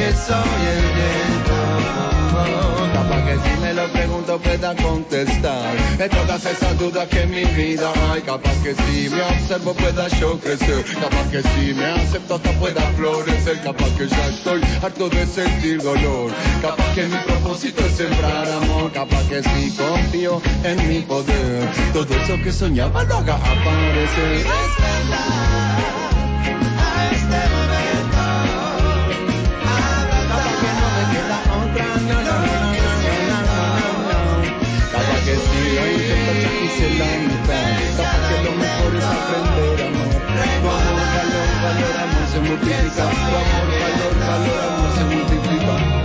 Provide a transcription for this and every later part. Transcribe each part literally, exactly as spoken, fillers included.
que soy el viento. Capaz que si me lo pregunto pueda contestar en todas esas dudas que en mi vida hay. Capaz que si me observo pueda yo crecer. Capaz que si me acepto hasta pueda florecer. Capaz que ya estoy harto de sentir dolor. Capaz que mi propósito es sembrar amor. Capaz que si confío en mi poder, todo eso que soñaba lo haga aparecer. Despertar a este momento. Capaz que no me queda otra, no, no, no, no, no, no, no, no. Capaz que si hoy intento ya hice la mitad. Capaz que lo mejor es aprender a amar. Tu amor, valor, valor, amor se multiplica. Tu amor, valor, valor, amor se multiplica.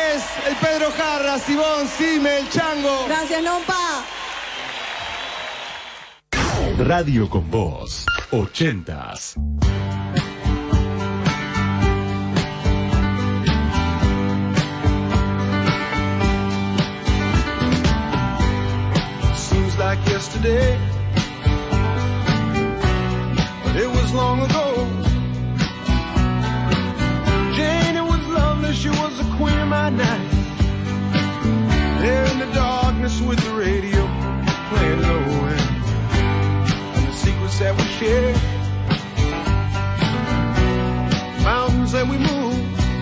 Andrés, el Pedro Jarra, Sibón, Sime, el Chango. Gracias, Nompa. Radio con Voz, ochentas. Seems like yesterday, but it was long ago. Jane, it was lovely, she was the queen of my night. There in the darkness with the radio playing low end, and the secrets that we share, mountains that we move,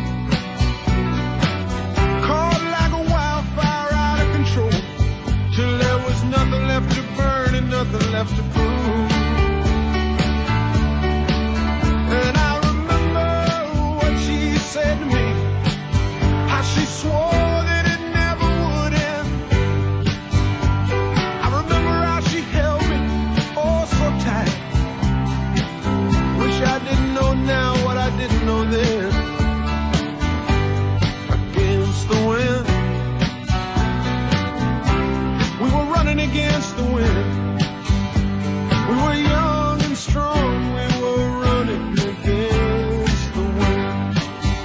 caught like a wildfire out of control, till there was nothing left to burn and nothing left to prove. And I remember what she said to me, how she swore that it never would end. I remember how she held me oh so tight. Wish I didn't know now what I didn't know then. Against the wind, we were running against the wind. We were young and strong, we were running against the wind.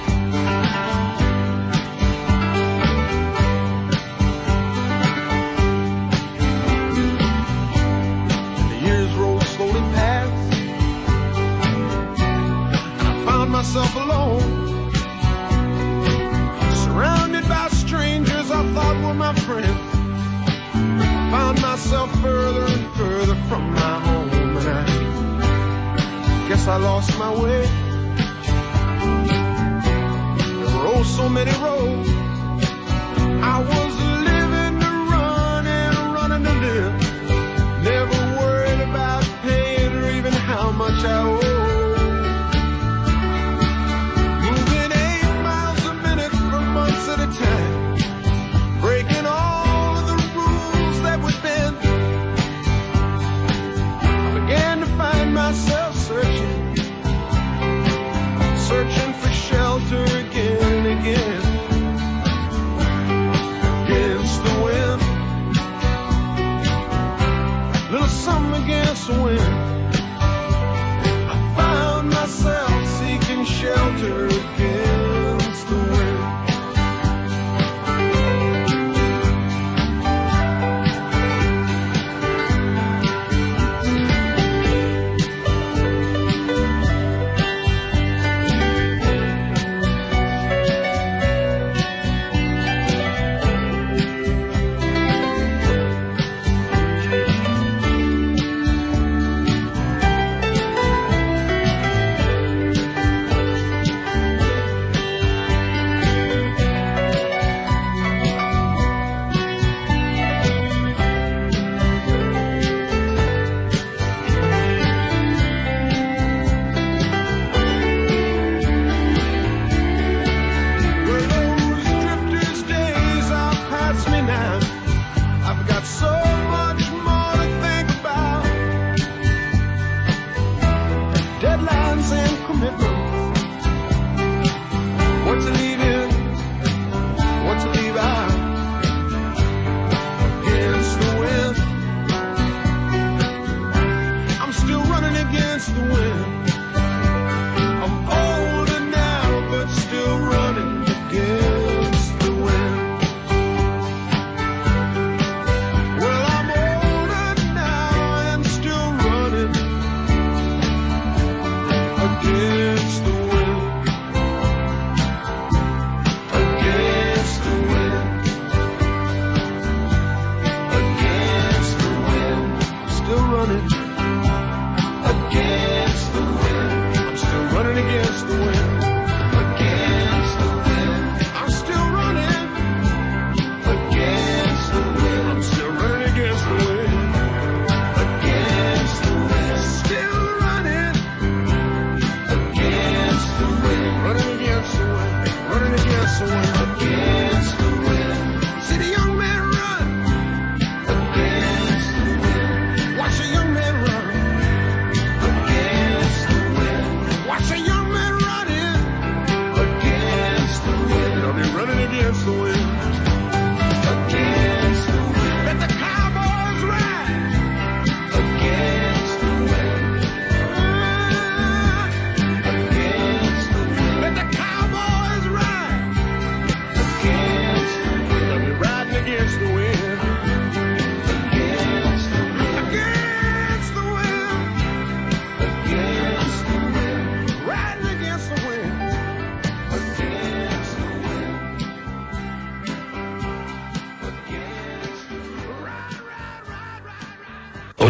And the years rolled slowly past, and I found myself alone, surrounded by strangers I thought were my friends. Found myself further and further from my home, and I guess I lost my way. There were oh so many roads. I was living to run and running to live, never worried about paying or even how much I owe. Moving eight miles a minute for months at a time, breaking all of the rules that would bend. I began to find myself searching, searching for shelter again and again. Against the wind, little something against the wind. I found myself seeking shelter against the wind.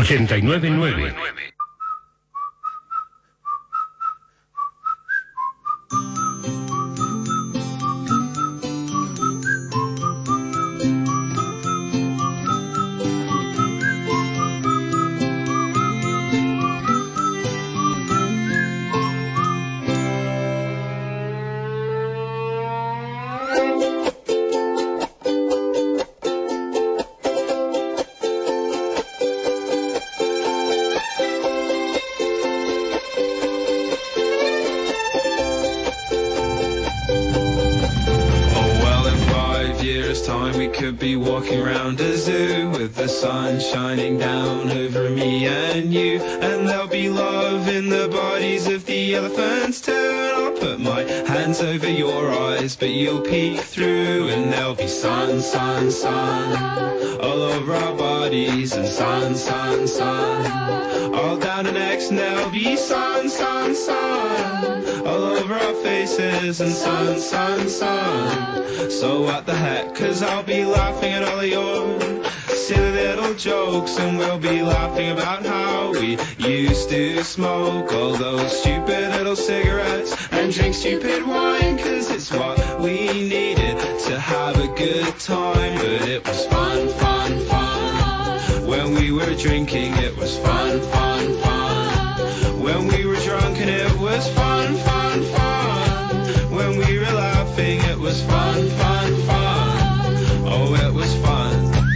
ochenta y nueve nueve. Could be walking around a zoo with the sun shining down over me and you, and there'll be love in the bodies of the elephants too. And I'll put my hands over your eyes, but you'll peek through, and there'll be sun, sun, sun all over our bodies, and sun, sun, sun all down our necks, and there'll be sun, sun, sun all over our faces, and sun, sun, sun. So what the heck, 'cause I'll be laughing at all of your silly little jokes, and we'll be laughing about how we used to smoke all those stupid little cigarettes and drink stupid wine, 'cause it's what we needed to have a good time. But it was fun, fun, fun when we were drinking. It was fun, fun, fun when we were drunk, and it was fun, fun, fun when we were laughing. It was fun, fun, fun. Oh, it was fun.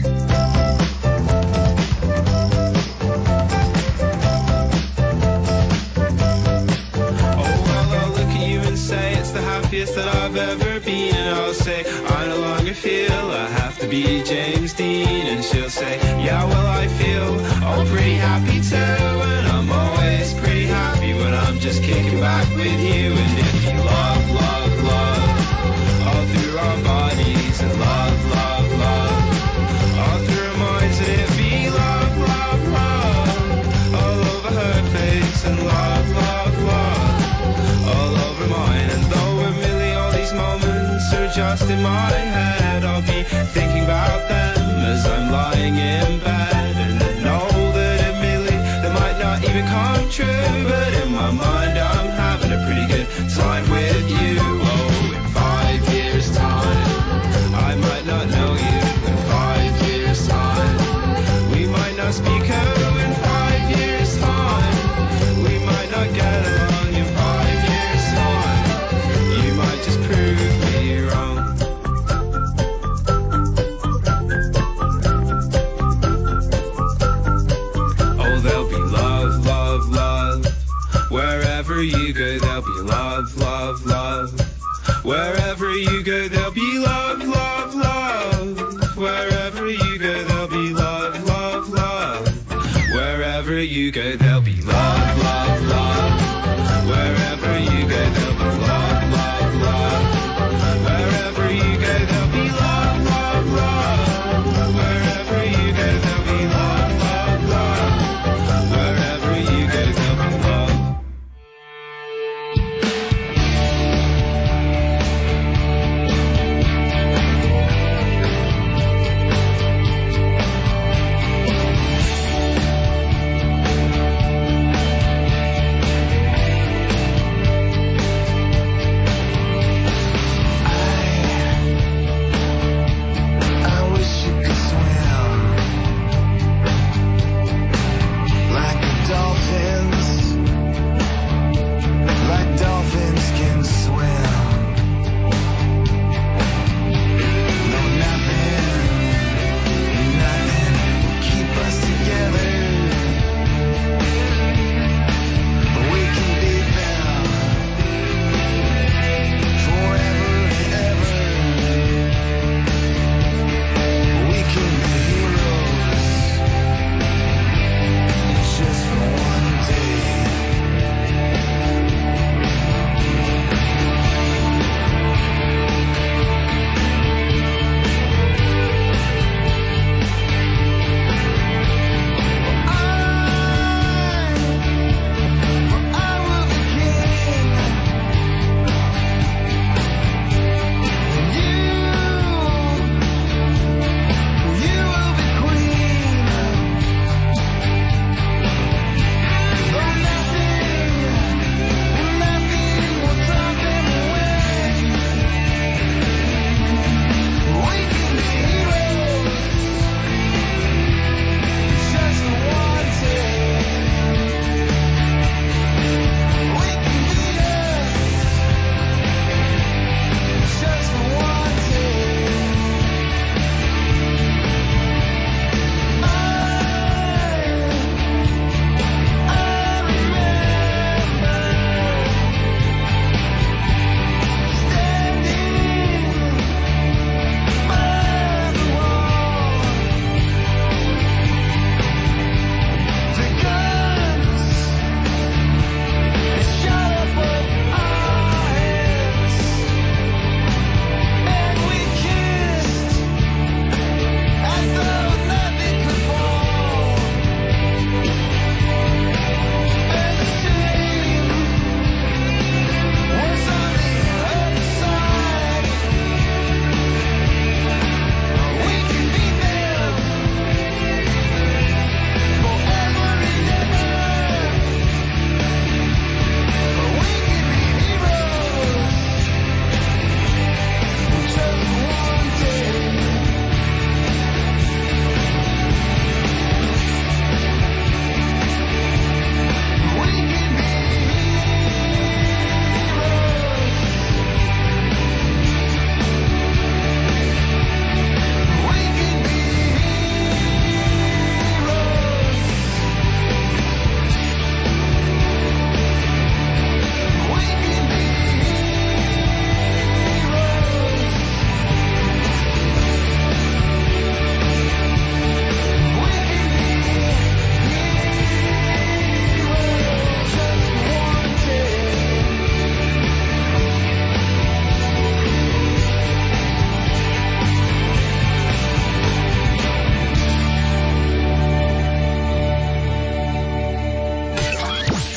Oh, well, I'll look at you and say it's the happiest that I've ever been, and I'll say I no longer feel I have to be James Dean, and she'll say, yeah, well, I feel oh pretty happy too, and I'm always pretty happy when I'm just kicking back with you. And if you love, love, love all through our bodies, and love, love, love all through our minds, and it be love, love, love all over her face, and love, love, love all over mine. And though really all these moments are just in my head, I'll be thinking about them as I'm lying in bed, and I know that admittedly they might not even come true, but in my mind I'm having a pretty good time with you. Oh, in five years time I might not know you. In five years time we might not speak. Oh, in five years time we might not get along. In five years time you might just prove me wrong. Oh, there'll be love, love, love wherever you go. There'll be love, love, love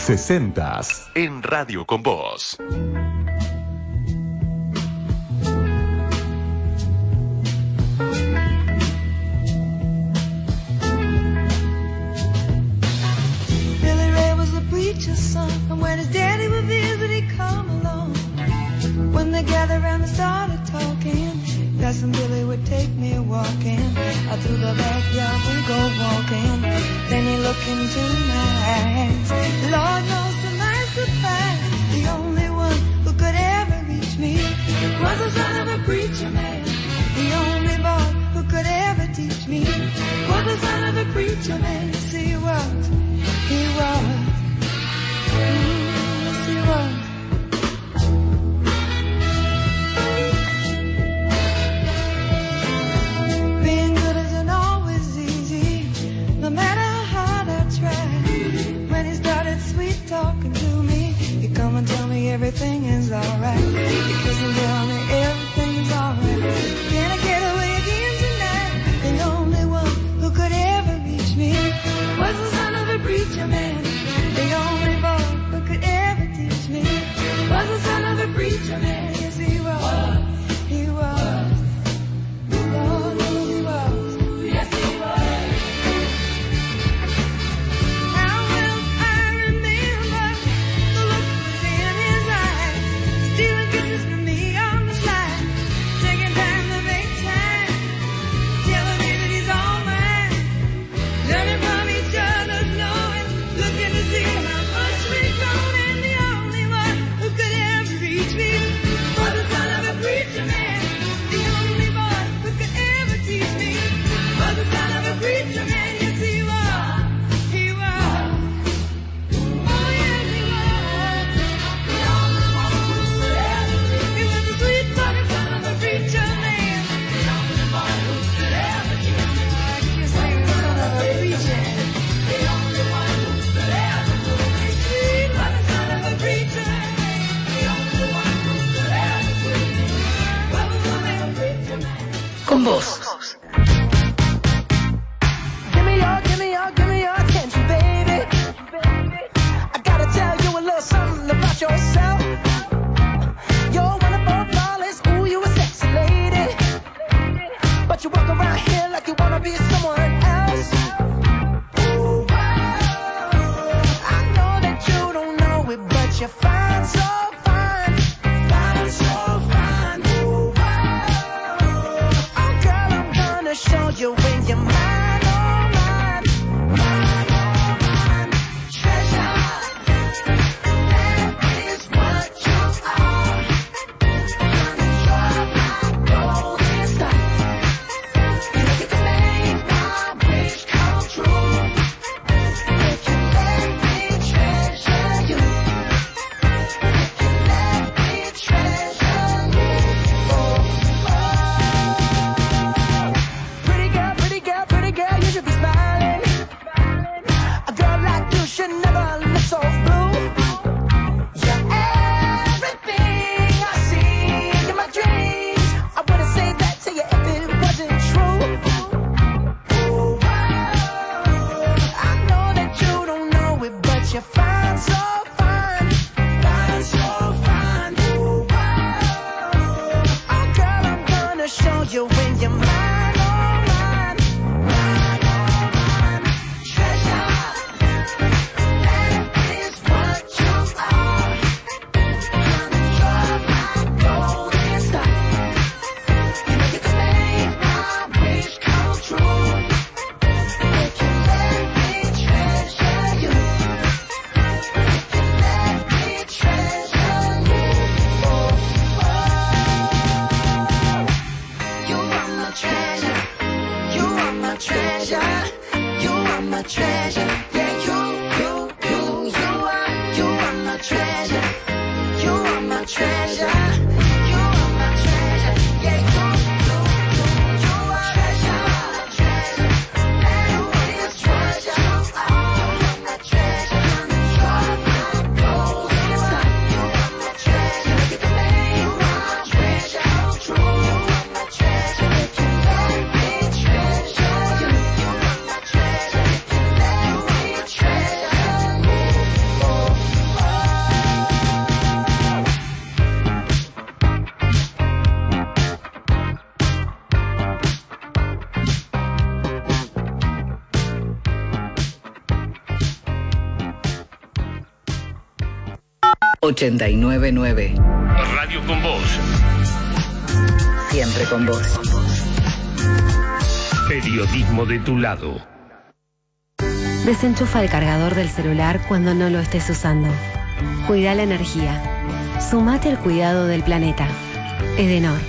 sesentas en Radio con Vos. Billy Ray was the preacher's son, and when his daddy would visit, he'd come along. When they gathered around and started talking, Cousin Billy would take me walking. Out through the backyard we go walking. Then he looked into my eyes. Lord knows to my surprise, the only one who could ever reach me was the son of a preacher man. The only boy who could ever teach me was the son of a preacher man. Yes, he was. He was. Mm, yes, he was. Being good isn't always easy, no matter how hard I try. When he started sweet talking to me, he'd come and tell me everything is alright. He kissed and tell me everything's alright. Can I get away again tonight? The only one who could ever reach me was the son of a preacher man. The only boy who could ever teach me was the son of a preacher man. Yes, he was. He was. Lord, he was. Yes, he was. How will I remember the look that was in his eyes, stealing kisses from me on the slide, taking time to make time, telling me that he's all mine, learning from each other's knowing, looking to see how much we've grown, and the only one who could ever reach me was the son of a preacher man. The only boy who could ever teach me was the son of a preacher man. Yes, he was. He was. Oh, yes, he was. The only one who could ever teach me. He was the sweet talking son of a preacher man. The only boy who could ever teach me. I guess he was the son of a preacher. The only one who could ever teach me. Sweet talking son of a preacher man. The only one who could ever teach me was the son of a preacher man. Con Vos. Give me your, give me your, give me your attention, baby. I gotta tell you a little something about yourself. You're wonderful, flawless, ooh, you a sexy lady. But you walk around here like you wanna be someone else. Ooh, I know that you don't know it, but you're fine, so fine, fine, so fine. Ooh, oh, girl, I'm gonna show you when you're mine, oh mine, mine, oh mine. Treasure, that is what you are. You're my golden star. You can make my wish come true. If you let me treasure you, if you let me treasure you. Oh, oh. Pretty girl, pretty girl, pretty girl, you should be smiling. A girl like you should never look so blue. You're everything I see in my dreams. I wouldn't say that to you if it wasn't true. Ooh, I know that you don't know it, but you're fine, so fine, fine, so fine. Ooh, oh, girl, I'm gonna show you when you're mine, oh mine, mine, oh mine. Treasure, that is what you are. You're my golden star. You know you can make my wish come true. If you let me treasure you, if you let me treasure you. Oh, oh. You are my treasure. You are my treasure. You are my treasure. Yeah, you, you, you, you are. You are my treasure. You are my treasure. You are my treasure. Yeah, you, you, you, you are treasure. Treasure. That is treasure. You are my treasure. You are my golden star. You are my treasure. You can make my treasure come true. You are my treasure. If you let me treasure you, you are my treasure. If you let me ochenta y nueve nueve. Radio con Vos. Siempre con vos. Periodismo de tu lado. Desenchufa el cargador del celular cuando no lo estés usando. Cuida la energía. Sumate al cuidado del planeta. Edenor.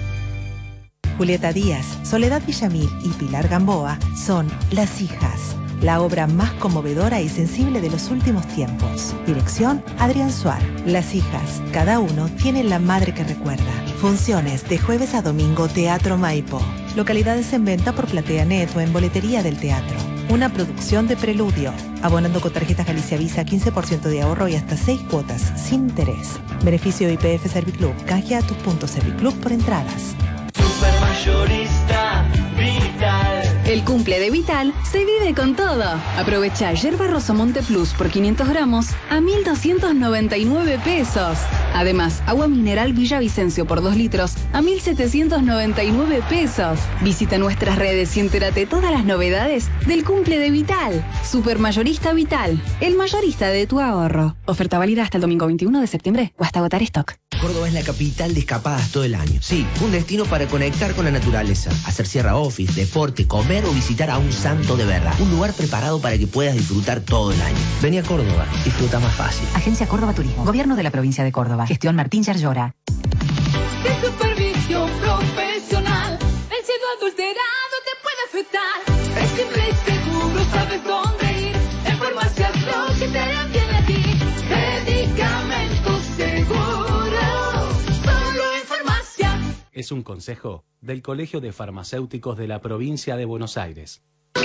Julieta Díaz, Soledad Villamil y Pilar Gamboa son Las Hijas, la obra más conmovedora y sensible de los últimos tiempos. Dirección, Adrián Suar. Las Hijas, cada uno tiene la madre que recuerda. Funciones de jueves a domingo, Teatro Maipo. Localidades en venta por Platea Net o en boletería del teatro. Una producción de Preludio. Abonando con tarjetas Galicia Visa, quince por ciento de ahorro y hasta seis cuotas, sin interés. Beneficio I P F Serviclub. Canjea tus puntos Serviclub por entradas. Supermayorista Vital. El cumple de Vital se vive con todo. Aprovecha yerba Rosomonte Plus por quinientos gramos a mil doscientos noventa y nueve pesos. Además, agua mineral Villavicencio por dos litros a mil setecientos noventa y nueve pesos. Visita nuestras redes y entérate todas las novedades del cumple de Vital. Supermayorista Vital, el mayorista de tu ahorro. Oferta válida hasta el domingo veintiuno de septiembre o hasta agotar stock. Córdoba es la capital de escapadas todo el año. Sí, un destino para conectar con la naturaleza, hacer sierra office, deporte, comer o visitar a un santo de verdad. Un lugar preparado para que puedas disfrutar todo el año. Vení a Córdoba, disfruta más fácil. Agencia Córdoba Turismo, Gobierno de la Provincia de Córdoba. Gestión Martín Yarlora. De supervisión profesional, el cielo adulterado te puede afectar. Es simple y seguro, sabes dónde ir. En Farmacia Pro que te harán bien a ti. Medicamentos seguros, solo en Farmacia. Es un consejo del Colegio de Farmacéuticos de la Provincia de Buenos Aires.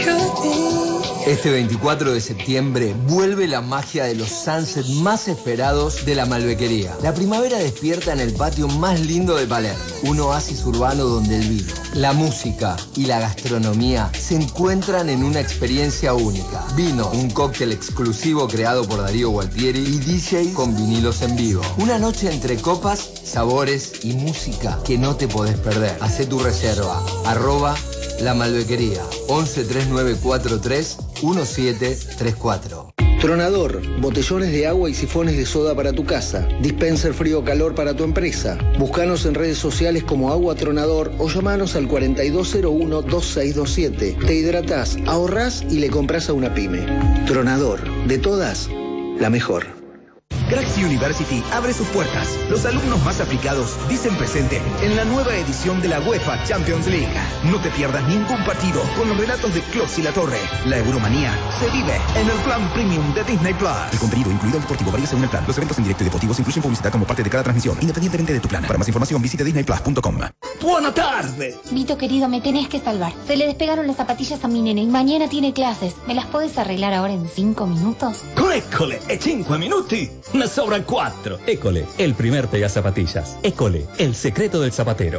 Este veinticuatro de septiembre vuelve la magia de los sunsets más esperados de la Malbequería. La primavera despierta en el patio más lindo de Palermo, un oasis urbano donde el vino, la música y la gastronomía se encuentran en una experiencia única. Vino, un cóctel exclusivo creado por Darío Gualtieri y D Js con vinilos en vivo. Una noche entre copas, sabores y música que no te podés perder. Hacé tu reserva, arroba La Malbequería, once tres nueve cuatro tres uno siete tres cuatro. Tronador, botellones de agua y sifones de soda para tu casa. Dispenser frío o calor para tu empresa. Búscanos en redes sociales como Agua Tronador o llamanos al cuarenta y dos cero uno dos seis dos siete. Te hidratás, ahorrás y le compras a una pyme. Tronador, de todas, la mejor. Craxi University abre sus puertas. Los alumnos más aplicados dicen presente en la nueva edición de la UEFA Champions League. No te pierdas ningún partido con los relatos de Klose y La Torre. La Euromanía se vive en el plan premium de Disney Plus. El contenido incluido el deportivo varía según el plan. Los eventos en directo y deportivos incluyen publicidad como parte de cada transmisión, independientemente de tu plan. Para más información visite disney plus punto com. Buena tarde. Vito querido, me tenés que salvar. Se le despegaron las zapatillas a mi nene y mañana tiene clases. ¿Me las podés arreglar ahora en cinco minutos? Eccole, e cinque minuti? Ne sobran cuatro. École, el primer pegazapatillas. École, el secreto del zapatero.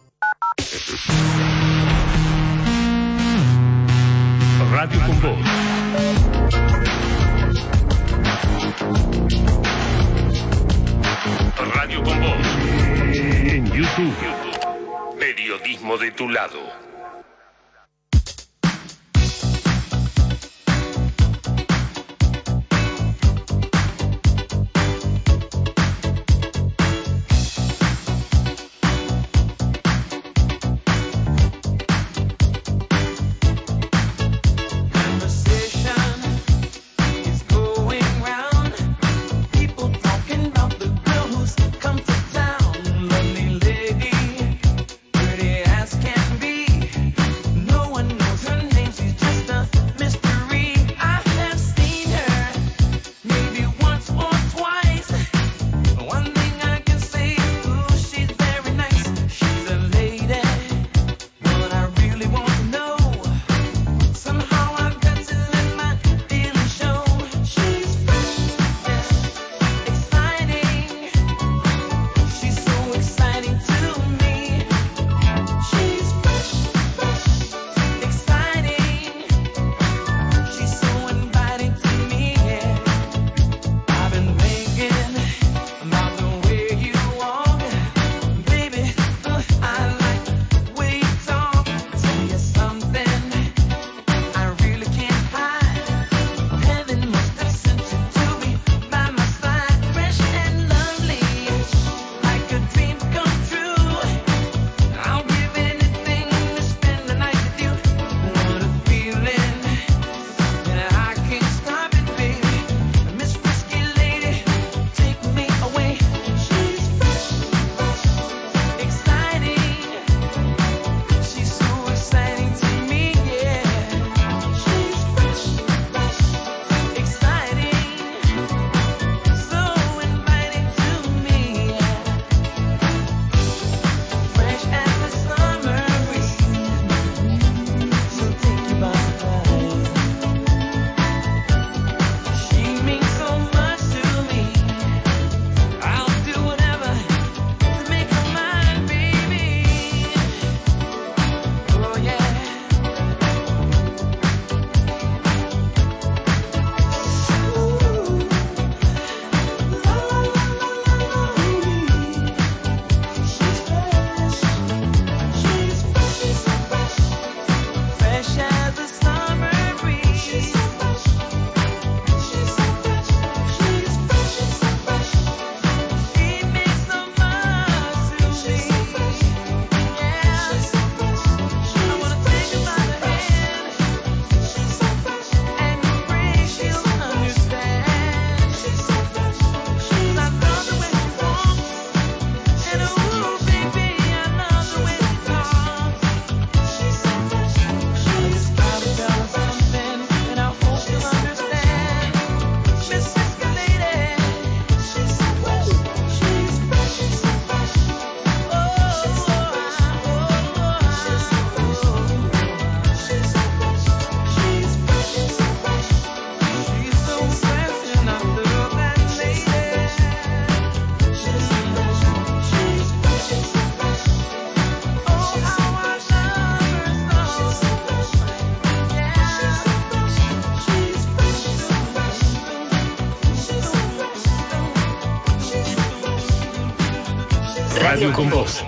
Radio con Vos. Radio con Vos. En YouTube. Periodismo de tu lado. Come to town, lovely lady, pretty as can be. radio con vos.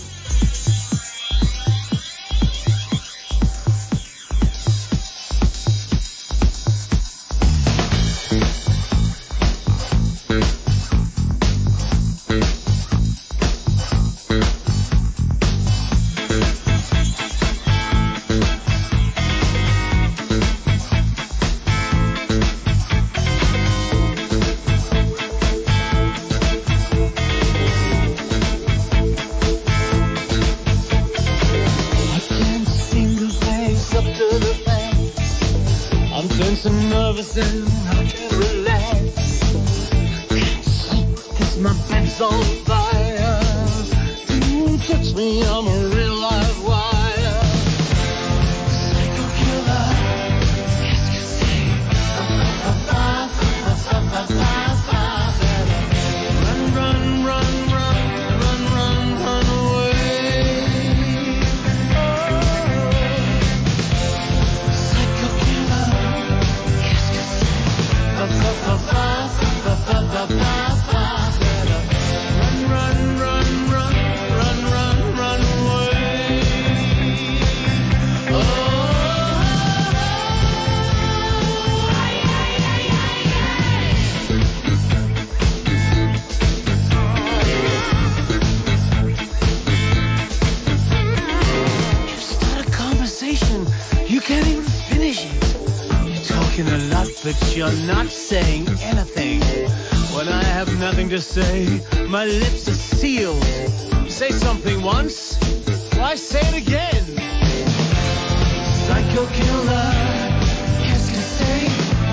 Say, my lips are sealed. Say something once, why say it again? Psycho killer, qu'est-ce que c'est?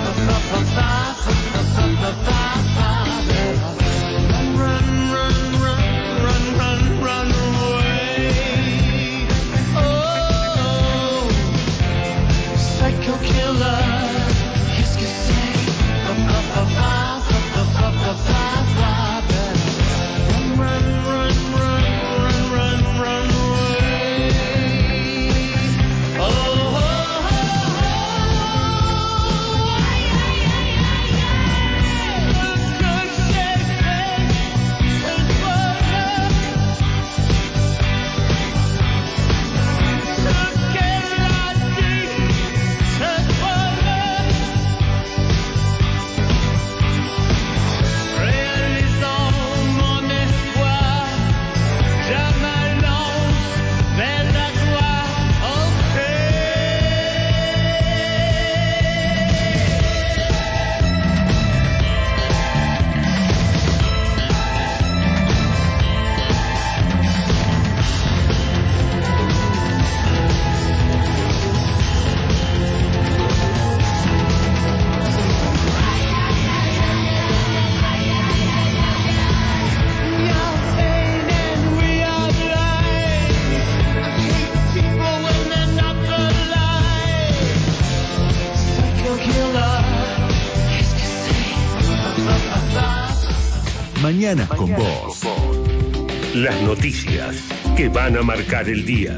Run, run, run, run, run, run, run away. Oh, psycho killer, qu'est-ce que c'est? Mañana con vos. Las noticias que van a marcar el día.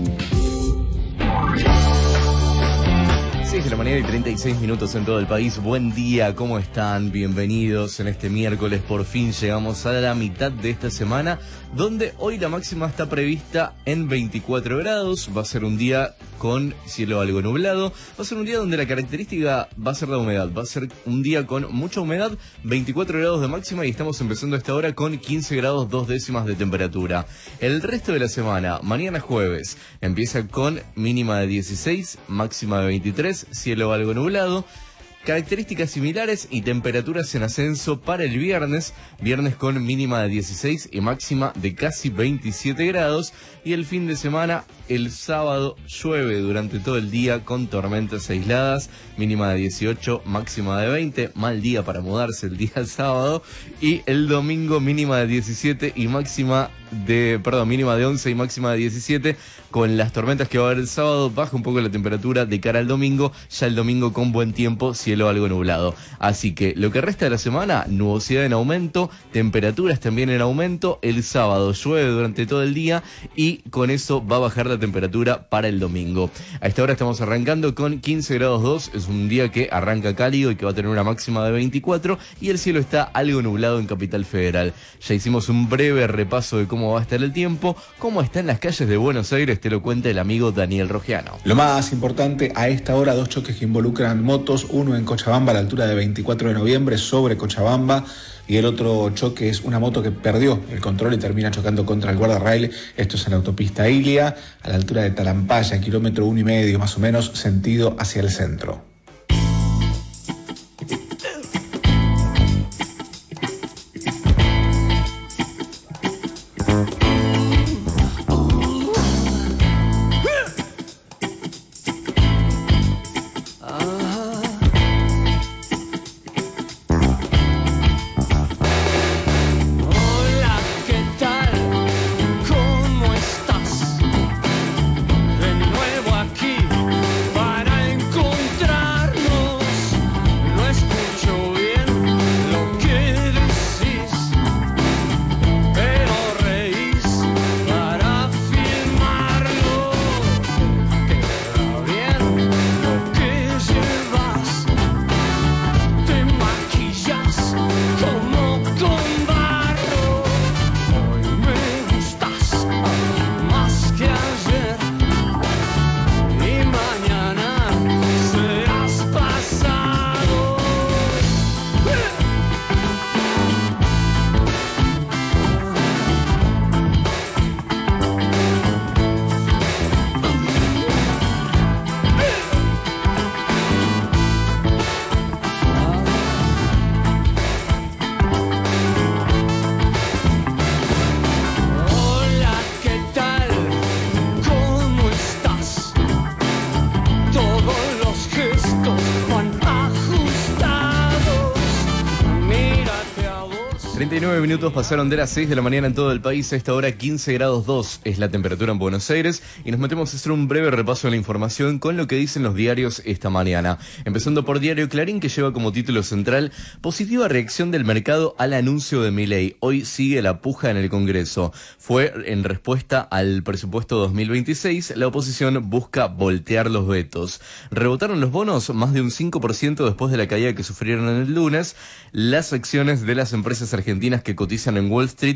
seis de la mañana y treinta y seis minutos en todo el país. Buen día, ¿cómo están? Bienvenidos en este miércoles. Por fin llegamos a la mitad de esta semana, donde hoy la máxima está prevista en veinticuatro grados. Va a ser un día con cielo algo nublado. Va a ser un día donde la característica va a ser la humedad. Va a ser un día con mucha humedad, veinticuatro grados de máxima, y estamos empezando a esta hora con quince grados dos décimas de temperatura. El resto de la semana, mañana jueves, empieza con mínima de dieciséis, máxima de veintitrés, cielo algo nublado. Características similares y temperaturas en ascenso para el viernes, viernes con mínima de dieciséis y máxima de casi veintisiete grados, y el fin de semana, el sábado, llueve durante todo el día con tormentas aisladas, mínima de dieciocho, máxima de veinte, mal día para mudarse el día sábado, y el domingo mínima de diecisiete y máxima de, perdón, mínima de once y máxima de diecisiete, con las tormentas que va a haber el sábado, baja un poco la temperatura de cara al domingo, ya el domingo con buen tiempo, cielo cielo algo nublado. Así que lo que resta de la semana, nubosidad en aumento, temperaturas también en aumento. El sábado llueve durante todo el día y con eso va a bajar la temperatura para el domingo. A esta hora estamos arrancando con quince grados dos, es un día que arranca cálido y que va a tener una máxima de veinticuatro y el cielo está algo nublado en Capital Federal. Ya hicimos un breve repaso de cómo va a estar el tiempo, cómo está en las calles de Buenos Aires, te lo cuenta el amigo Daniel Rogiano. Lo más importante a esta hora, dos choques que involucran motos, uno en Cochabamba a la altura de veinticuatro de noviembre sobre Cochabamba, y el otro choque es una moto que perdió el control y termina chocando contra el guardarrail. Esto es en la autopista Ilia, a la altura de Talampaya, kilómetro uno y medio más o menos, sentido hacia el centro. treinta y nueve minutos pasaron de las seis de la mañana en todo el país. A esta hora quince grados dos es la temperatura en Buenos Aires y nos metemos a hacer un breve repaso de la información con lo que dicen los diarios esta mañana. Empezando por Diario Clarín, que lleva como título central: positiva reacción del mercado al anuncio de Milei. Hoy sigue la puja en el Congreso. Fue en respuesta al presupuesto dos mil veintiséis. La oposición busca voltear los vetos. Rebotaron los bonos más de un cinco por ciento después de la caída que sufrieron en el lunes. Las acciones de las empresas argentinas que cotizan en Wall Street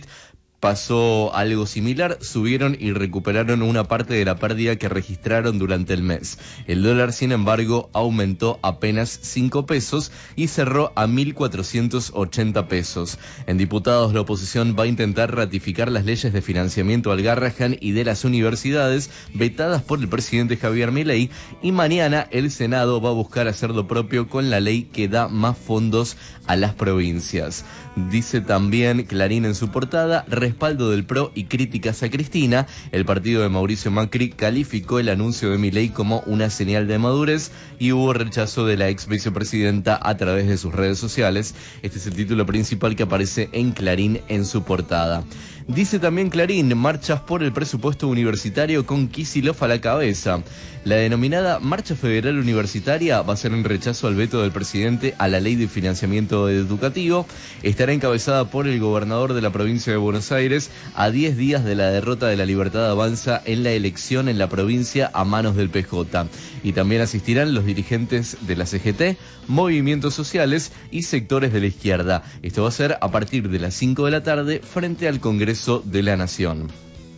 pasó algo similar, subieron y recuperaron una parte de la pérdida que registraron durante el mes. El dólar, sin embargo, aumentó apenas cinco pesos y cerró a mil cuatrocientos ochenta pesos. En diputados, la oposición va a intentar ratificar las leyes de financiamiento al Garrahan y de las universidades vetadas por el presidente Javier Milei, y mañana el Senado va a buscar hacer lo propio con la ley que da más fondos a las provincias. Dice también Clarín en su portada: respaldo del P R O y críticas a Cristina. El partido de Mauricio Macri calificó el anuncio de Milei como una señal de madurez y hubo rechazo de la ex vicepresidenta a través de sus redes sociales. Este es el título principal que aparece en Clarín en su portada. Dice también Clarín: marchas por el presupuesto universitario con Kicillof a la cabeza. La denominada Marcha Federal Universitaria va a ser en rechazo al veto del presidente a la ley de financiamiento educativo. Estará encabezada por el gobernador de la provincia de Buenos Aires a diez días de la derrota de la Libertad Avanza en la elección en la provincia a manos del P J. Y también asistirán los dirigentes de la C G T, movimientos sociales y sectores de la izquierda. Esto va a ser a partir de las cinco de la tarde frente al Congreso de la Nación.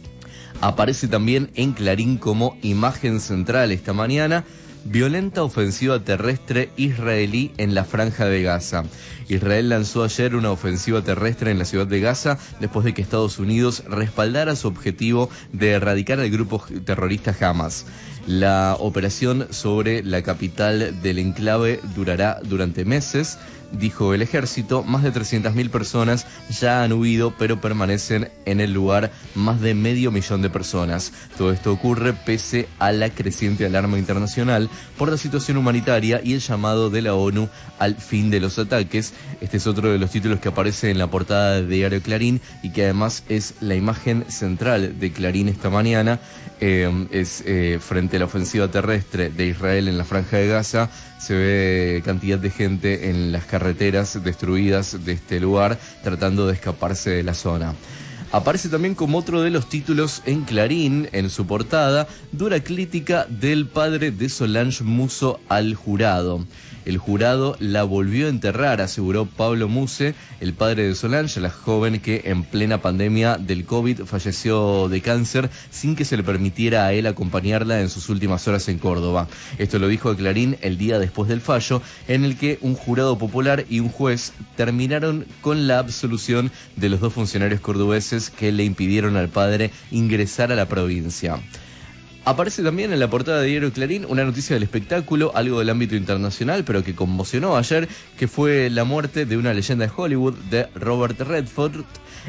Aparece también en Clarín como imagen central esta mañana: violenta ofensiva terrestre israelí en la Franja de Gaza. Israel lanzó ayer una ofensiva terrestre en la ciudad de Gaza después de que Estados Unidos respaldara su objetivo de erradicar al grupo terrorista Hamas. La operación sobre la capital del enclave durará durante meses. dijo el ejército. Más de trescientas mil personas ya han huido, pero permanecen en el lugar más de medio millón de personas. Todo esto ocurre pese a la creciente alarma internacional por la situación humanitaria y el llamado de la ONU al fin de los ataques. Este es otro de los títulos que aparece en la portada de Diario Clarín y que además es la imagen central de Clarín esta mañana. Eh, es eh, frente a la ofensiva terrestre de Israel en la Franja de Gaza. Se ve cantidad de gente en las carreteras destruidas de este lugar tratando de escaparse de la zona. Aparece también como otro de los títulos en Clarín, en su portada, dura crítica del padre de Solange Musso al jurado. El jurado la volvió a enterrar, aseguró Pablo Muse, el padre de Solange, la joven que en plena pandemia del COVID falleció de cáncer sin que se le permitiera a él acompañarla en sus últimas horas en Córdoba. Esto lo dijo a Clarín el día después del fallo, en el que un jurado popular y un juez terminaron con la absolución de los dos funcionarios cordobeses que le impidieron al padre ingresar a la provincia. Aparece también en la portada de Diario Clarín una noticia del espectáculo, algo del ámbito internacional, pero que conmocionó ayer, que fue la muerte de una leyenda de Hollywood, de Robert Redford.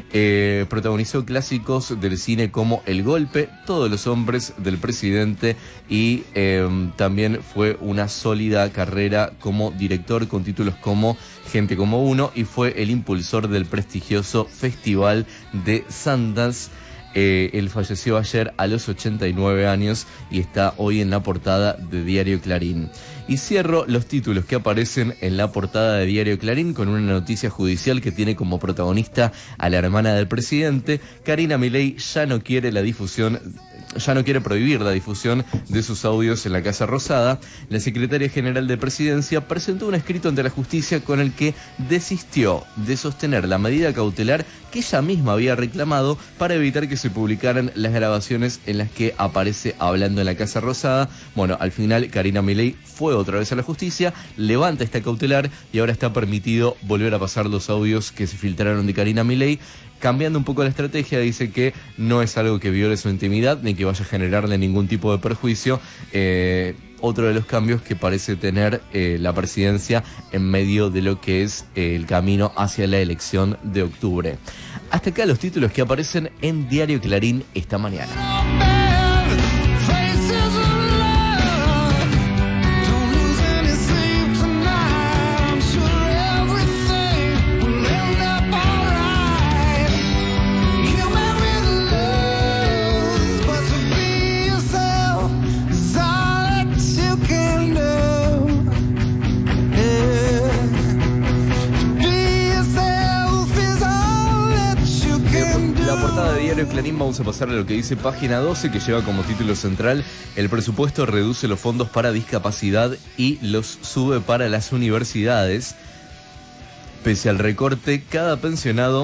Eh, protagonizó clásicos del cine como El Golpe, Todos los hombres del presidente y eh, también fue una sólida carrera como director con títulos como Gente como uno y fue el impulsor del prestigioso Festival de Sundance. Eh, él falleció ayer a los ochenta y nueve años y está hoy en la portada de Diario Clarín. Y cierro los títulos que aparecen en la portada de Diario Clarín con una noticia judicial que tiene como protagonista a la hermana del presidente. Karina Milei ya no quiere la difusión ya no quiere prohibir la difusión de sus audios en la Casa Rosada. La secretaria general de Presidencia presentó un escrito ante la justicia con el que desistió de sostener la medida cautelar que ella misma había reclamado para evitar que se publicaran las grabaciones en las que aparece hablando en la Casa Rosada. Bueno, al final Karina Milei fue otra vez a la justicia, levanta esta cautelar y ahora está permitido volver a pasar los audios que se filtraron de Karina Milei. Cambiando un poco la estrategia, dice que no es algo que viole su intimidad ni que vaya a generarle ningún tipo de perjuicio. Eh, otro de los cambios que parece tener eh, la presidencia en medio de lo que es eh, el camino hacia la elección de octubre. Hasta acá los títulos que aparecen en Diario Clarín esta mañana. Clarín vamos a pasar a lo que dice página doce, que lleva como título central: el presupuesto reduce los fondos para discapacidad y los sube para las universidades. Pese al recorte, cada pensionado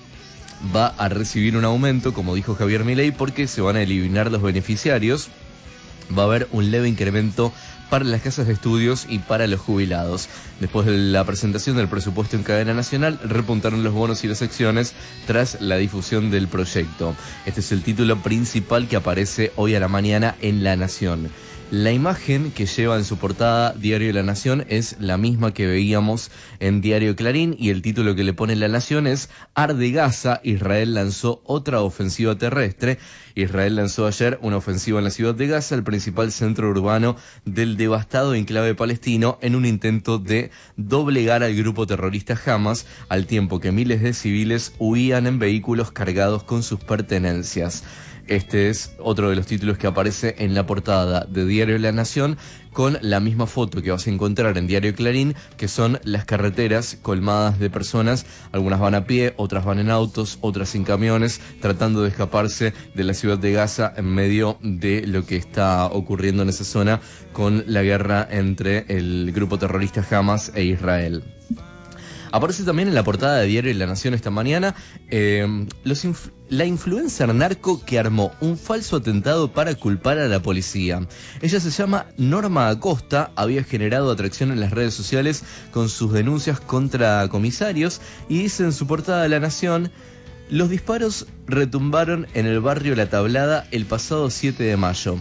va a recibir un aumento, como dijo Javier Milei, porque se van a eliminar los beneficiarios. Va a haber un leve incremento para las casas de estudios y para los jubilados. Después de la presentación del presupuesto en cadena nacional, repuntaron los bonos y las acciones tras la difusión del proyecto. Este es el título principal que aparece hoy a la mañana en La Nación. La imagen que lleva en su portada Diario La Nación es la misma que veíamos en Diario Clarín y el título que le pone La Nación es: Arde Gaza, Israel lanzó otra ofensiva terrestre. Israel lanzó ayer una ofensiva en la ciudad de Gaza, el principal centro urbano del devastado enclave palestino, en un intento de doblegar al grupo terrorista Hamas, al tiempo que miles de civiles huían en vehículos cargados con sus pertenencias. Este es otro de los títulos que aparece en la portada de Diario La Nación, con la misma foto que vas a encontrar en Diario Clarín, que son las carreteras colmadas de personas. Algunas van a pie, otras van en autos, otras en camiones, tratando de escaparse de la ciudad de Gaza en medio de lo que está ocurriendo en esa zona con la guerra entre el grupo terrorista Hamas e Israel. Aparece también en la portada de Diario La Nación esta mañana eh, los inf- la influencer narco que armó un falso atentado para culpar a la policía. Ella se llama Norma Acosta, había generado atracción en las redes sociales con sus denuncias contra comisarios y dice en su portada de La Nación: los disparos retumbaron en el barrio La Tablada el pasado siete de mayo.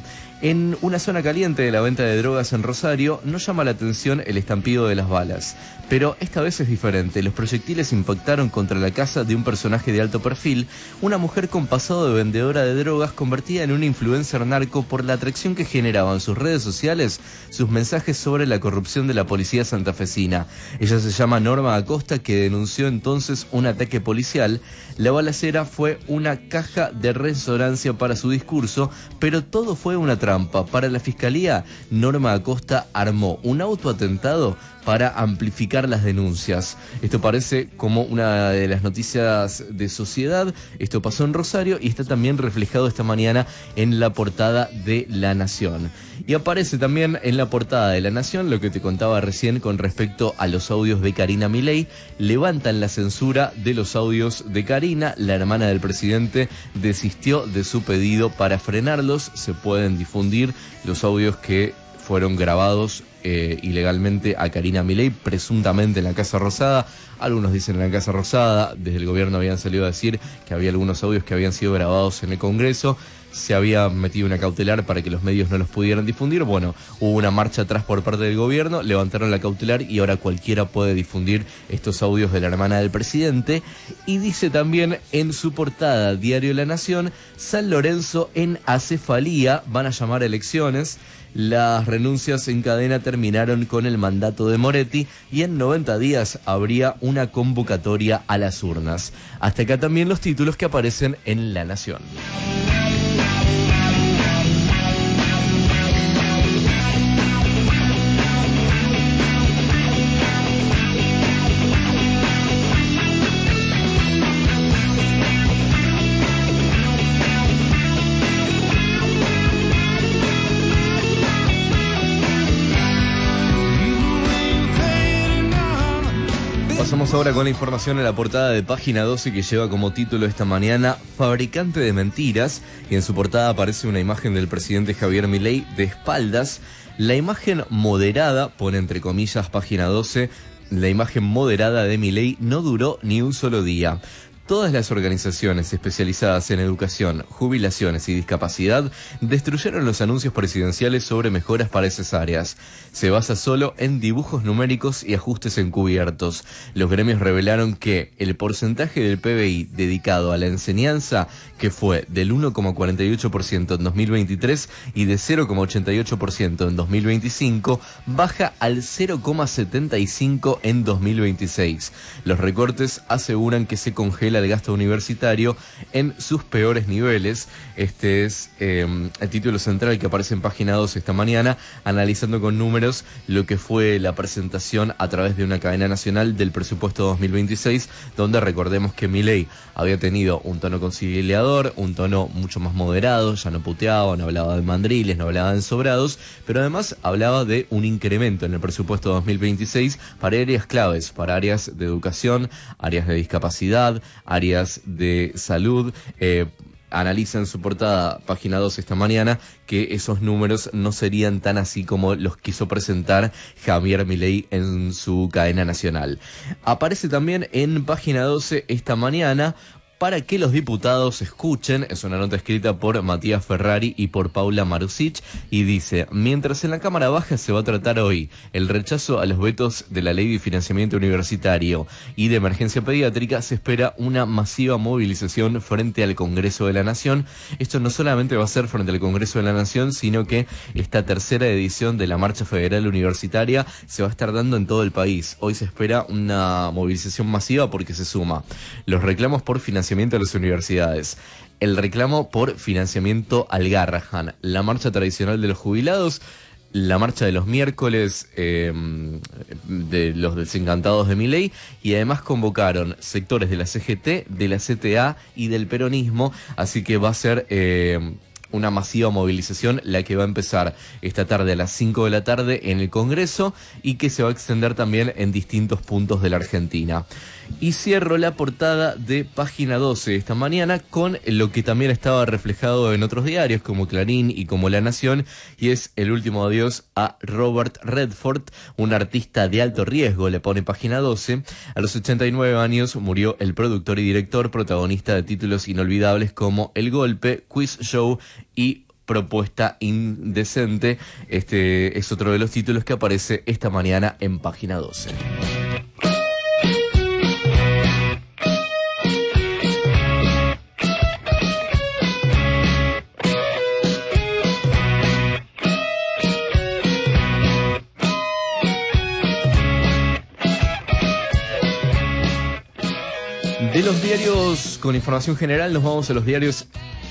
En una zona caliente de la venta de drogas en Rosario, no llama la atención el estampido de las balas. Pero esta vez es diferente. Los proyectiles impactaron contra la casa de un personaje de alto perfil, una mujer con pasado de vendedora de drogas convertida en una influencer narco por la atracción que generaban sus redes sociales, sus mensajes sobre la corrupción de la policía santafesina. Ella se llama Norma Acosta, que denunció entonces un ataque policial. La balacera fue una caja de resonancia para su discurso, pero todo fue una trampa. Para la fiscalía, Norma Acosta armó un autoatentado para amplificar las denuncias. Esto parece como una de las noticias de sociedad. Esto pasó en Rosario y está también reflejado esta mañana en la portada de La Nación. Y aparece también en la portada de La Nación lo que te contaba recién con respecto a los audios de Karina Milei. Levantan la censura de los audios de Karina. La hermana del presidente desistió de su pedido para frenarlos. Se pueden difundir los audios que fueron grabados eh, ilegalmente a Karina Milei, presuntamente en la Casa Rosada. Algunos dicen en la Casa Rosada. Desde el gobierno habían salido a decir que había algunos audios que habían sido grabados en el Congreso. Se había metido una cautelar para que los medios no los pudieran difundir. Bueno, hubo una marcha atrás por parte del gobierno, levantaron la cautelar y ahora cualquiera puede difundir estos audios de la hermana del presidente. Y dice también en su portada, Diario La Nación, San Lorenzo en acefalía, van a llamar a elecciones. Las renuncias en cadena terminaron con el mandato de Moretti y en noventa días habría una convocatoria a las urnas. Hasta acá también los títulos que aparecen en La Nación. Pasamos ahora con la información en la portada de Página doce, que lleva como título esta mañana Fabricante de mentiras, y en su portada aparece una imagen del presidente Javier Milei de espaldas. La imagen moderada, pone entre comillas Página doce, la imagen moderada de Milei no duró ni un solo día. Todas las organizaciones especializadas en educación, jubilaciones y discapacidad destruyeron los anuncios presidenciales sobre mejoras para esas áreas. Se basa solo en dibujos numéricos y ajustes encubiertos. Los gremios revelaron que el porcentaje del P B I dedicado a la enseñanza, que fue del uno coma cuarenta y ocho por ciento en dos mil veintitrés y de cero coma ochenta y ocho por ciento en dos mil veinticinco, baja al cero coma setenta y cinco por ciento en dos mil veintiséis. Los recortes aseguran que se congela el gasto universitario en sus peores niveles. Este es eh, el título central que aparece en Página dos esta mañana, analizando con números lo que fue la presentación a través de una cadena nacional del presupuesto dos mil veintiséis, donde recordemos que Milei había tenido un tono conciliador, un tono mucho más moderado, ya no puteaba, no hablaba de mandriles, no hablaba de sobrados, pero además hablaba de un incremento en el presupuesto dos mil veintiséis para áreas claves, para áreas de educación, áreas de discapacidad, áreas de salud. Eh, analiza en su portada Página dos esta mañana que esos números no serían tan así como los quiso presentar Javier Milei en su cadena nacional. Aparece también en Página doce esta mañana para que los diputados escuchen. Es una nota escrita por Matías Ferrari y por Paula Marusic, y dice: mientras en la Cámara Baja se va a tratar hoy el rechazo a los vetos de la Ley de Financiamiento Universitario y de Emergencia Pediátrica, se espera una masiva movilización frente al Congreso de la Nación. Esto no solamente va a ser frente al Congreso de la Nación, sino que esta tercera edición de la Marcha Federal Universitaria se va a estar dando en todo el país. Hoy se espera una movilización masiva porque se suma los reclamos por financiamiento a las universidades, el reclamo por financiamiento al Garrahan, la marcha tradicional de los jubilados, la marcha de los miércoles eh, de los desencantados de Milei, y además convocaron sectores de la C G T, de la C T A y del peronismo, así que va a ser eh, una masiva movilización la que va a empezar esta tarde a las cinco de la tarde en el Congreso y que se va a extender también en distintos puntos de la Argentina. Y cierro la portada de Página doce esta mañana con lo que también estaba reflejado en otros diarios como Clarín y como La Nación, y es el último adiós a Robert Redford, un artista de alto riesgo, le pone Página doce. A los ochenta y nueve años murió el productor y director, protagonista de títulos inolvidables como El Golpe, Quiz Show y propuesta indecente. Este es otro de los títulos que aparece esta mañana en página doce. De los diarios con información general nos vamos a los diarios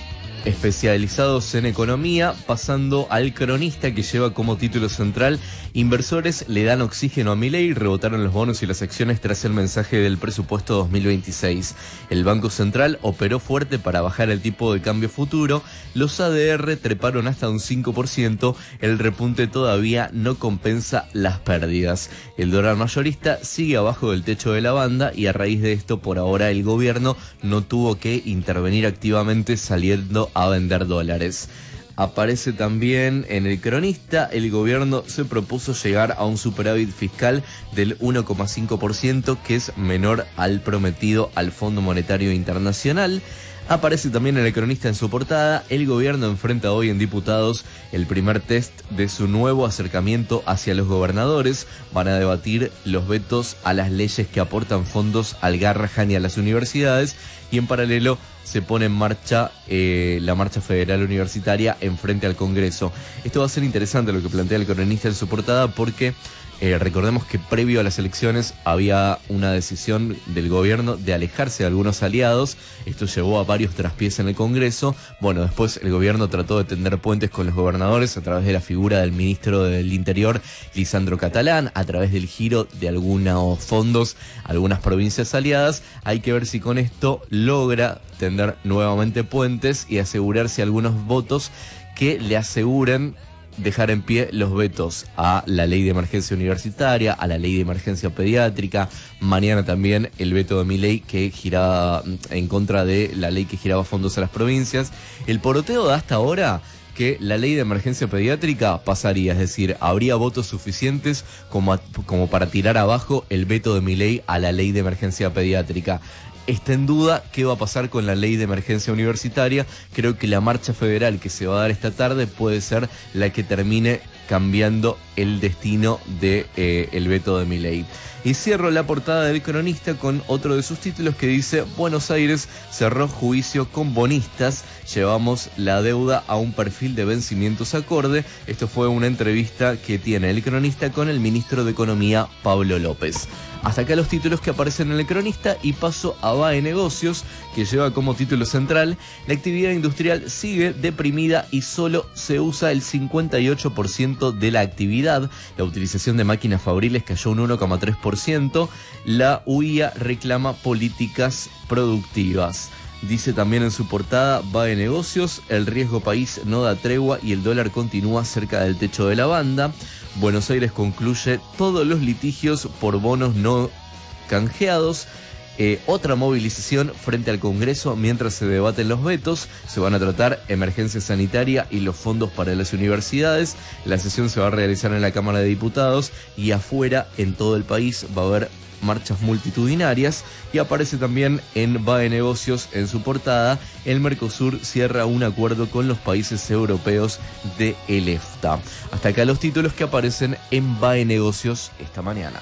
especializados en economía, pasando al Cronista, que lleva como título central: inversores le dan oxígeno a Milei, rebotaron los bonos y las acciones tras el mensaje del presupuesto dos mil veintiséis. El Banco Central operó fuerte para bajar el tipo de cambio futuro, los A D R treparon hasta un cinco por ciento, el repunte todavía no compensa las pérdidas. El dólar mayorista sigue abajo del techo de la banda y a raíz de esto, por ahora, el gobierno no tuvo que intervenir activamente saliendo a vender dólares. Aparece también en el Cronista: el gobierno se propuso llegar a un superávit fiscal del uno coma cinco por ciento, que es menor al prometido al Fondo Monetario Internacional. Aparece también en el Cronista en su portada: el gobierno enfrenta hoy en diputados el primer test de su nuevo acercamiento hacia los gobernadores. Van a debatir los vetos a las leyes que aportan fondos al Garrahan y a las universidades, y en paralelo se pone en marcha eh, la marcha federal universitaria en frente al Congreso. Esto va a ser interesante lo que plantea el Cronista en su portada, porque Eh, recordemos que previo a las elecciones había una decisión del gobierno de alejarse de algunos aliados. Esto llevó a varios traspiés en el Congreso. Bueno, después el gobierno trató de tender puentes con los gobernadores a través de la figura del ministro del Interior, Lisandro Catalán, a través del giro de algunos fondos a algunas provincias aliadas. Hay que ver si con esto logra tender nuevamente puentes y asegurarse algunos votos que le aseguren dejar en pie los vetos a la ley de emergencia universitaria, a la ley de emergencia pediátrica. Mañana también el veto de Milei, que giraba en contra de la ley que giraba fondos a las provincias. El poroteo de hasta ahora que la ley de emergencia pediátrica pasaría, es decir, habría votos suficientes como, a, como para tirar abajo el veto de Milei a la ley de emergencia pediátrica. Está en duda qué va a pasar con la ley de emergencia universitaria. Creo que la marcha federal que se va a dar esta tarde puede ser la que termine cambiando el destino de eh, el veto de Milei. Y cierro la portada del Cronista con otro de sus títulos que dice: Buenos Aires cerró juicio con bonistas, llevamos la deuda a un perfil de vencimientos acorde. Esto fue una entrevista que tiene el Cronista con el ministro de Economía, Pablo López. Hasta acá los títulos que aparecen en el Cronista, y paso a B A E Negocios, que lleva como título central: la actividad industrial sigue deprimida y solo se usa el cincuenta y ocho por ciento de la actividad. La utilización de máquinas fabriles cayó un uno coma tres por ciento. La U I A reclama políticas productivas. Dice también en su portada B A E Negocios: el riesgo país no da tregua y el dólar continúa cerca del techo de la banda. Buenos Aires concluye todos los litigios por bonos no canjeados. Eh, otra movilización frente al Congreso mientras se debaten los vetos. Se van a tratar emergencia sanitaria y los fondos para las universidades. La sesión se va a realizar en la Cámara de Diputados, y afuera, en todo el país, va a haber marchas multitudinarias. Y aparece también en B A E Negocios en su portada: el Mercosur cierra un acuerdo con los países europeos de el EFTA. Hasta acá los títulos que aparecen en B A E Negocios esta mañana.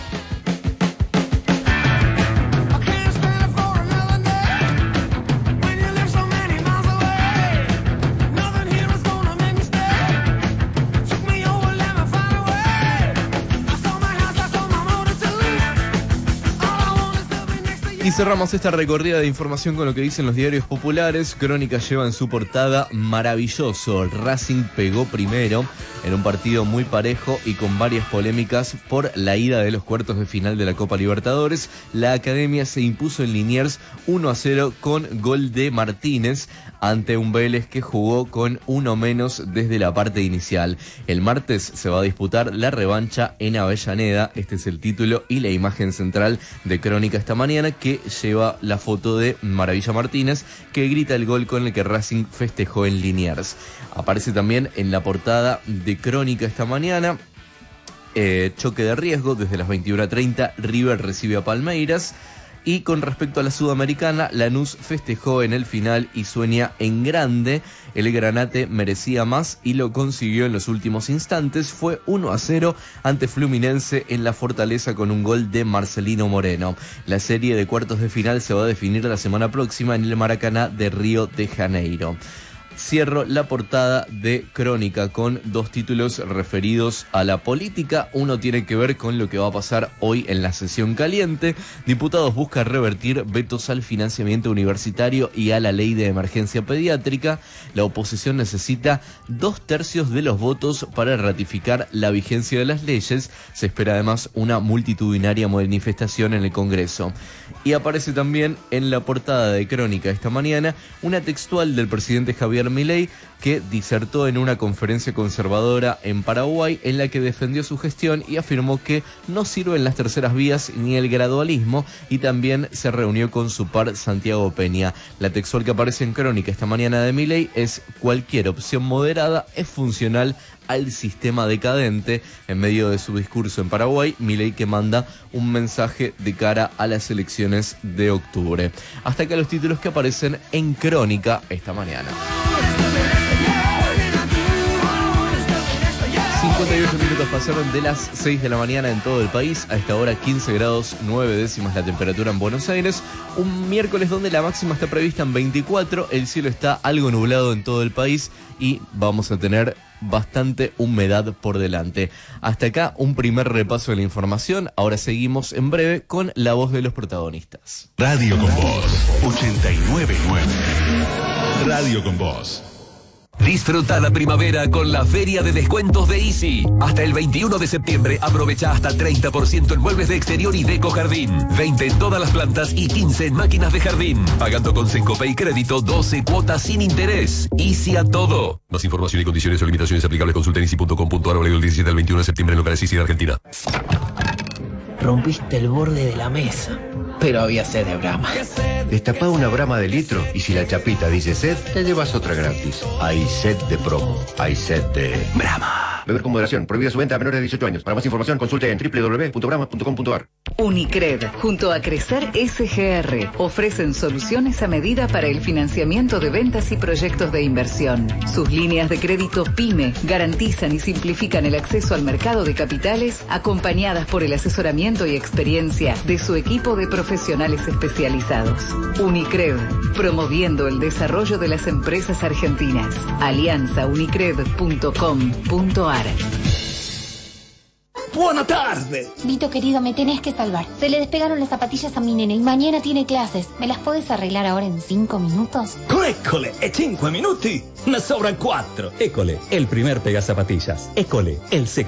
Y cerramos esta recorrida de información con lo que dicen los diarios populares. Crónica lleva en su portada: maravilloso, Racing pegó primero en un partido muy parejo y con varias polémicas por la ida de los cuartos de final de la Copa Libertadores. La Academia se impuso en Liniers uno a cero con gol de Martínez ante un Vélez que jugó con uno menos desde la parte inicial. El martes se va a disputar la revancha en Avellaneda. Este es el título y la imagen central de Crónica esta mañana, que lleva la foto de Maravilla Martínez, que grita el gol con el que Racing festejó en Liniers. Aparece también en la portada de Crónica esta mañana: eh, choque de riesgo desde las veintiuna treinta, River recibe a Palmeiras. Y con respecto a la Sudamericana, Lanús festejó en el final y sueña en grande. El Granate merecía más y lo consiguió en los últimos instantes. Fue uno a cero ante Fluminense en la Fortaleza con un gol de Marcelino Moreno. La serie de cuartos de final se va a definir la semana próxima en el Maracaná de Río de Janeiro. Cierro la portada de Crónica con dos títulos referidos a la política. Uno tiene que ver con lo que va a pasar hoy en la sesión caliente. Diputados buscan revertir vetos al financiamiento universitario y a la ley de emergencia pediátrica. La oposición necesita dos tercios de los votos para ratificar la vigencia de las leyes. Se espera además una multitudinaria manifestación en el Congreso. Y aparece también en la portada de Crónica esta mañana una textual del presidente Javier Milei, que disertó en una conferencia conservadora en Paraguay en la que defendió su gestión y afirmó que no sirven las terceras vías ni el gradualismo, y también se reunió con su par Santiago Peña. La textual que aparece en Crónica esta mañana de Milei es: cualquier opción moderada es funcional al sistema decadente. En medio de su discurso en Paraguay, Milei que manda un mensaje de cara a las elecciones de octubre. Hasta acá los títulos que aparecen en Crónica esta mañana. cincuenta y ocho minutos pasaron de las seis de la mañana en todo el país. A esta hora quince grados nueve décimas la temperatura en Buenos Aires. Un miércoles donde la máxima está prevista en veinticuatro. El cielo está algo nublado en todo el país y vamos a tener bastante humedad por delante. Hasta acá un primer repaso de la información. Ahora seguimos en breve con la voz de los protagonistas. Radio con Voz ochenta y nueve punto nueve. Radio con Voz. Disfruta la primavera con la Feria de Descuentos de Easy. Hasta el veintiuno de septiembre aprovecha hasta treinta por ciento en muebles de exterior y deco jardín, veinte en todas las plantas y quince en máquinas de jardín. Pagando con Sencope y crédito, doce cuotas sin interés. Easy a todo. Más información y condiciones o limitaciones aplicables consulta en easy punto com punto a r del diecisiete al veintiuno de septiembre en locales Easy de Argentina. Rompiste el borde de la mesa, pero había sed de Brahma. Destapá una Brahma de litro y si la chapita dice sed, te llevas otra gratis. Hay sed de promo. Hay sed de Brahma. Beber con moderación. Prohibida su venta a menores de dieciocho años. Para más información consulte en doble u doble u doble u punto brahma punto com punto a r. Unicred, junto a Crecer S G R, ofrecen soluciones a medida para el financiamiento de ventas y proyectos de inversión. Sus líneas de crédito PYME garantizan y simplifican el acceso al mercado de capitales, acompañadas por el asesoramiento y experiencia de su equipo de profesionales especializados. Unicred, promoviendo el desarrollo de las empresas argentinas. alianza unicred punto com punto a r. Buena tarde. Vito, querido, me tenés que salvar. Se le despegaron las zapatillas a mi nene y mañana tiene clases. ¿Me las podés arreglar ahora en cinco minutos? Eccole, e cinque minuti? Ne sobran quattro. École, el primer pegazapatillas. École, el secreto.